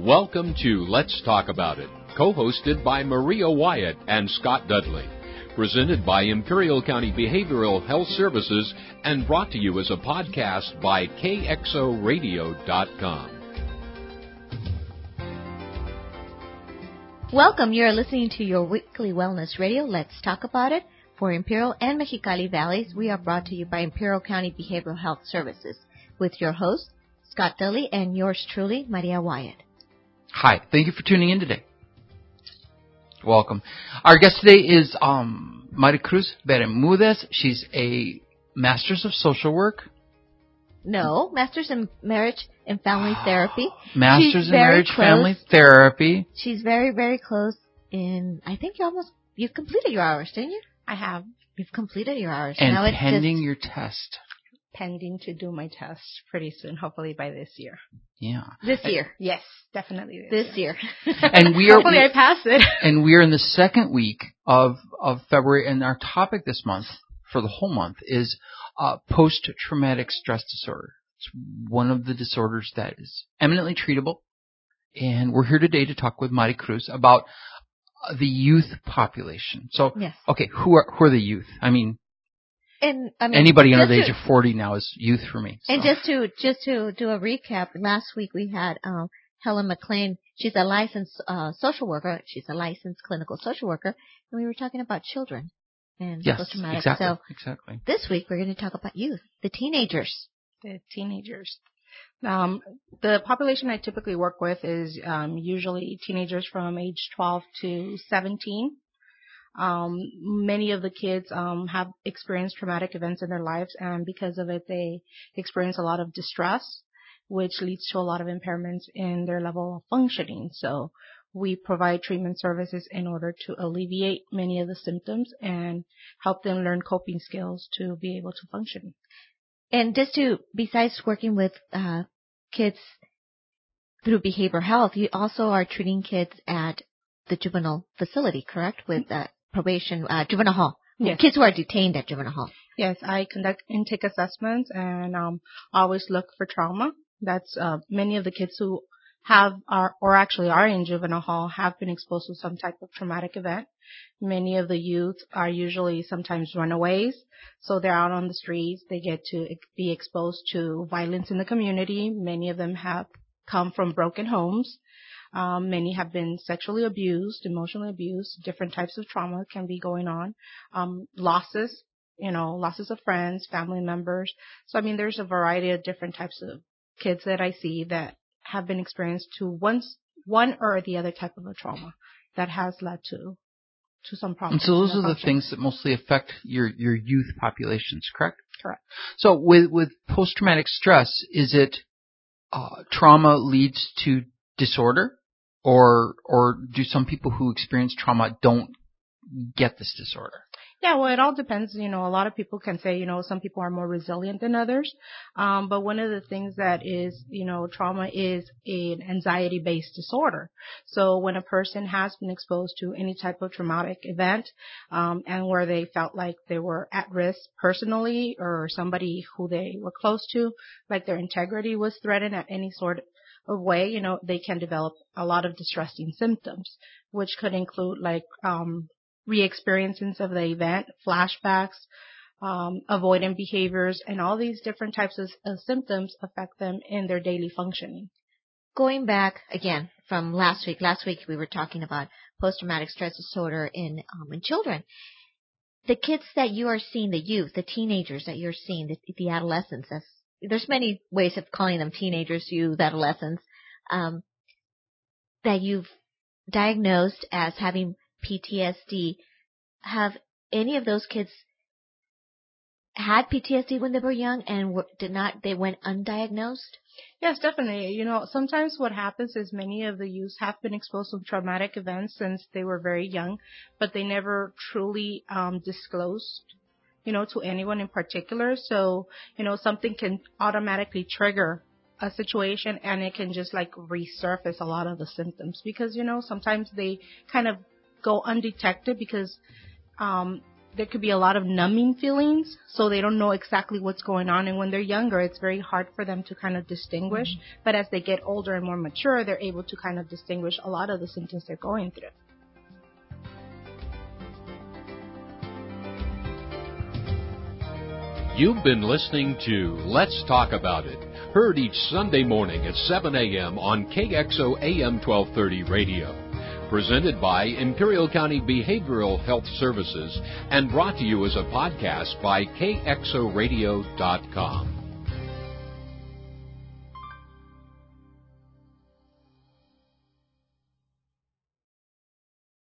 Welcome to Let's Talk About It, co-hosted by Maria Wyatt and Scott Dudley. Presented by Imperial County Behavioral Health Services and brought to you as a podcast by KXORadio.com. Welcome. You're listening to your weekly wellness radio. Let's talk about it. For Imperial and Mexicali Valleys, we are brought to you by Imperial County Behavioral Health Services with your host, Scott Dudley, and yours truly, Maria Wyatt. Hi. Thank you for tuning in today. Welcome. Our guest today is Maricruz Bermudez. She's a Master's of Social Work. No, Master's in Marriage and Family Therapy. Master's in Marriage, Family Therapy. She's very, very close in, I think you've completed your hours, didn't you? I have. You've completed your hours. And now it's pending your test. Pending to do my test pretty soon, hopefully by this year. Yeah. This year. Yes, definitely this year. And hopefully I pass it. And we are in the second week of February, and our topic this month, for the whole month, is post-traumatic stress disorder. It's one of the disorders that is eminently treatable, and we're here today to talk with Maricruz about the youth population. So, yes. Okay, who are the youth? I mean, anybody under the age of 40 now is youth for me. So. And just to do a recap, last week we had Helen McLean. She's a licensed social worker. She's a licensed clinical social worker, and we were talking about children and post-traumatic. Exactly. This week we're going to talk about youth, the teenagers. The teenagers. The population I typically work with is usually teenagers from age 12 to 17. Many of the kids have experienced traumatic events in their lives, and because of it, they experience a lot of distress, which leads to a lot of impairments in their level of functioning. So we provide treatment services in order to alleviate many of the symptoms and help them learn coping skills to be able to function. And besides working with kids through behavioral health, you also are treating kids at the juvenile facility, correct? With probation, juvenile hall. Yes. Kids who are detained at juvenile hall. Yes, I conduct intake assessments and always look for trauma. That's many of the kids who are in juvenile hall have been exposed to some type of traumatic event. Many of the youth are usually sometimes runaways, so they're out on the streets. They get to be exposed to violence in the community. Many of them have come from broken homes. Many have been sexually abused, emotionally abused. Different types of trauma can be going on. Losses of friends, family members. So, there's a variety of different types of kids that I see that have been experienced to one or the other type of a trauma that has led to some problems. And so those are the things that mostly affect your youth populations, correct? Correct. So with post-traumatic stress, is it trauma leads to disorder, or do some people who experience trauma don't get this disorder? Yeah, well, it all depends. A lot of people can say, some people are more resilient than others. But one of the things that is, trauma is an anxiety-based disorder. So when a person has been exposed to any type of traumatic event, and where they felt like they were at risk personally or somebody who they were close to, like their integrity was threatened at any sort of way, they can develop a lot of distressing symptoms, which could include re-experiences of the event, flashbacks, avoidant behaviors, and all these different types of symptoms affect them in their daily functioning. Going back again from last week we were talking about post-traumatic stress disorder in children. The kids that you are seeing, the youth, the teenagers that you're seeing, the adolescents, there's many ways of calling them teenagers, youth, adolescents, that you've diagnosed as having PTSD. Have any of those kids had PTSD when they were young and they went undiagnosed? Yes, definitely. Sometimes what happens is many of the youth have been exposed to traumatic events since they were very young, but they never truly disclosed, to anyone in particular. So, something can automatically trigger a situation and it can just resurface a lot of the symptoms because, sometimes they kind of go undetected because there could be a lot of numbing feelings, so they don't know exactly what's going on. And when they're younger, it's very hard for them to kind of distinguish. Mm-hmm. But as they get older and more mature, they're able to kind of distinguish a lot of the symptoms they're going through. You've been listening to Let's Talk About It, heard each Sunday morning at 7 a.m. on KXO AM 1230 radio. Presented by Imperial County Behavioral Health Services and brought to you as a podcast by KXORadio.com.